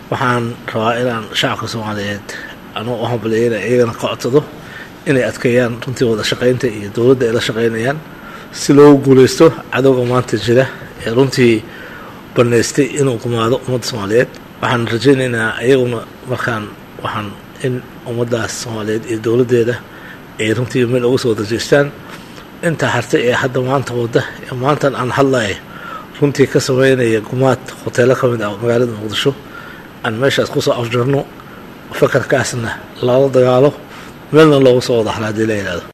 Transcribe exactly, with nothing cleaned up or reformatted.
waxaan rabaa inaan shacabka Soomaaliyeed anoo u hambalyeynaa iyagana ka codsado inay adkeeyaan runtii wada shaqaynta iyo dowladda ay la shaqaynayaan si loo guuleysto cadowga maanta jira ee runtii baneystay inuu gumaado ummadda Soomaaliyeed waxaan rajaynaynaa iyaguna markaan waxaan in ummaddaas Soomaaliyeed iyo dowladdeeda ay runtii meel ugu soo dajeestaan inta hartay ee hadda maanta wada ee maantan aan hadlay runtii ka sameynaya gumaad hoteelo ka mid ah magaalada Muqdisho aan meeshaas ku soo afjarno fakarkaasna lala dagaalo meelna loogu soo wada xalaadii la yiraahdo